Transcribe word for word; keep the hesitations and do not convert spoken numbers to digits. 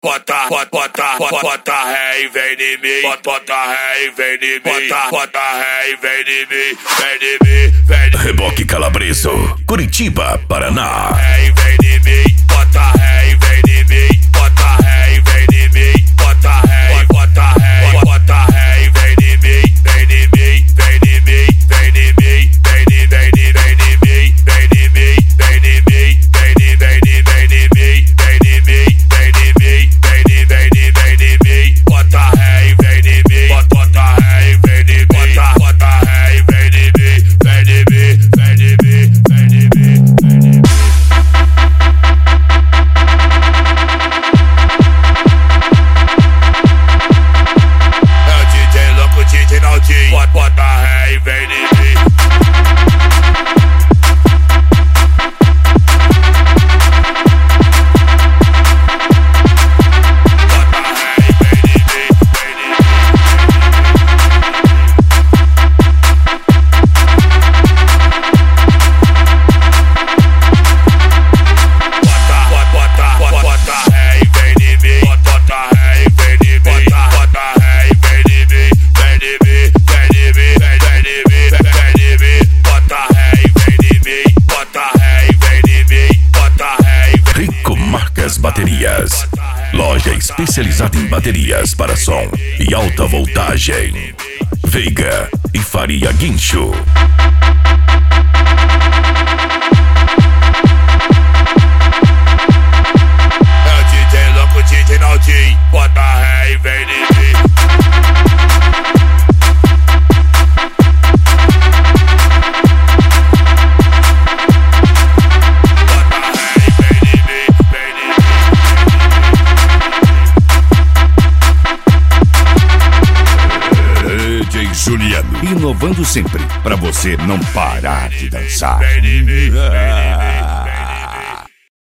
Bota, bota, bota, bota, bota ré e vem de mim. Bota, bota ré e vem de mim. Bota, bota ré e vem de mim. Vem de mim, vem de mim. Reboque Calabreso, Curitiba, Paraná. Ré e vem de mim. Bota ré e vem de mim. Bota ré e vem de mim. Bota ré, bota ré, bota ré e vem de mim. Vem de mim, vem de mim, vem de mim. Vem de, vem de, vem de mim. Vem de mim, vem de mim. Vem de, vem de, vem de mim. Vem de mim, vem de mim. Vem de, vem de, vem de mim. Bota ré e vem de mim. Bota, bota ré e vem de mim. Bota, bota ré e vem de mim. Vem de mim, vem de mim, vem de mim, vem de mim. É o D J louco, D J Naldinho. Bota, bota ré e vem de mim. Baterias, loja especializada em baterias para som e alta voltagem. Veiga e Faria Guincho. É o D J louco, D J Naldinho. Bota ré e vem de mim. Juliano, inovando sempre, pra você não parar de dançar. Vem de mim, vem de mim.